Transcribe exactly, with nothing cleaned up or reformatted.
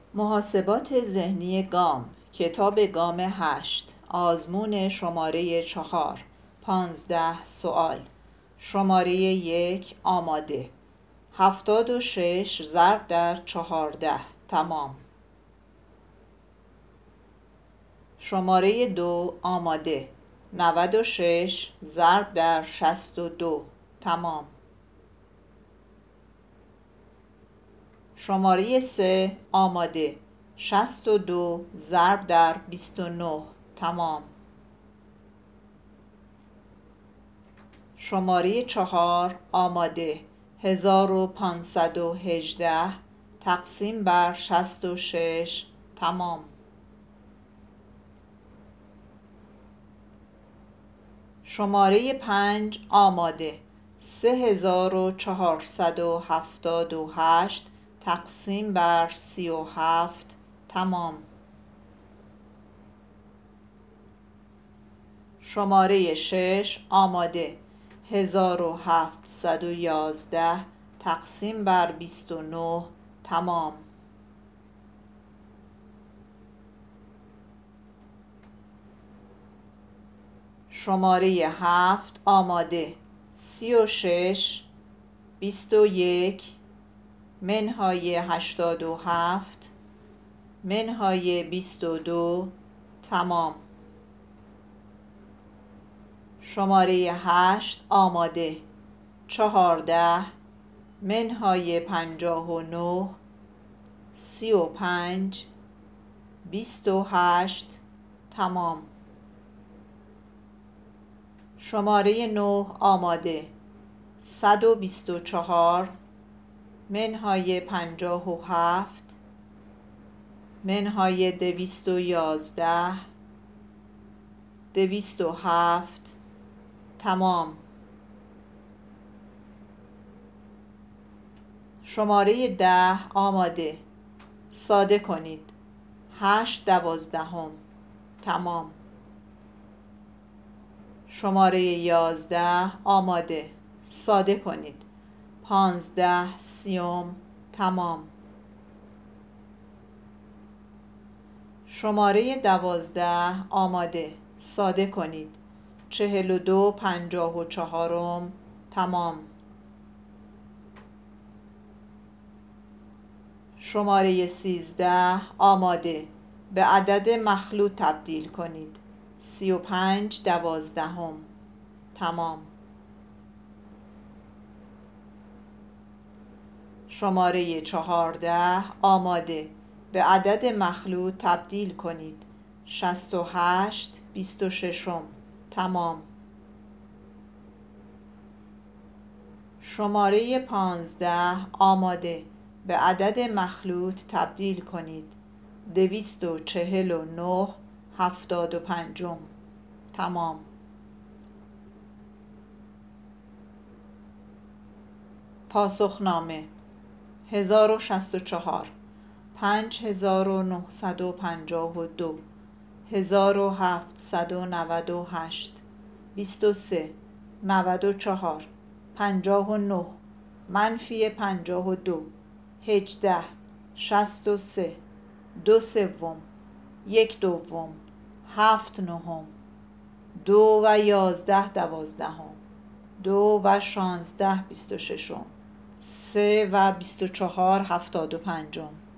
محاسبات ذهنی گام، کتاب گام هشت، آزمون شماره چهار، پانزده سوال. شماره یک آماده. هفتاد و شش ضرب در چهارده تمام. شماره دو آماده. نود و شش ضرب در شصت و دو تمام. شماره سه آماده. شصت و دو ضرب در بیست و نه تمام. شماره چهار آماده. هزار و پانصد و هجده تقسیم بر شصت و شش تمام. شماره پنج آماده. سه هزار و چهارصد و هفتاد و هشت تقسیم بر سی و هفت تمام. شماره شش آماده. هزار و هفتصد و یازده تقسیم بر بیست و نه تمام. شماره هفت آماده. سی و شش بیست و یک منهای هشتاد و هفت منهای بیست و دو تمام. شماره هشت آماده. چهارده منهای پنجاه و نه سی و پنج بیست و هشت تمام. شماره نه آماده. صد و بیست و چهار منهای پنجاه و هفت منهای دویست و یازده دویست و هفت تمام. شماره ده آماده. ساده کنید. هشت دوازدهم تمام. شماره یازده آماده. ساده کنید. پانزده سیوم تمام. شماره دوازده آماده. ساده کنید. چهل و دو پنجاه و چهارم تمام. شماره سیزده آماده. به عدد مخلوط تبدیل کنید. سی و پنج دوازدهم تمام. شماره چهارده آماده. به عدد مخلوط تبدیل کنید. شصت و هشت بیست و ششم تمام. شماره پانزده آماده. به عدد مخلوط تبدیل کنید. دویست و چهل و نه هفتاد و پنجم تمام. پاسخنامه هزار و شصت و چهار پنج هزار و نهصد و پنجاه و دو هزار و هفتصد و نود و هشت بیست و سه نود و چهار پنجاه و نه منفی پنجاه و دو هجده شصت و سه دو سوم یک دوم هفت نهم دو و یازده دوازدهم دو و شانزده بیست و ششم سه و بیست و چهار هفتاد و پنجم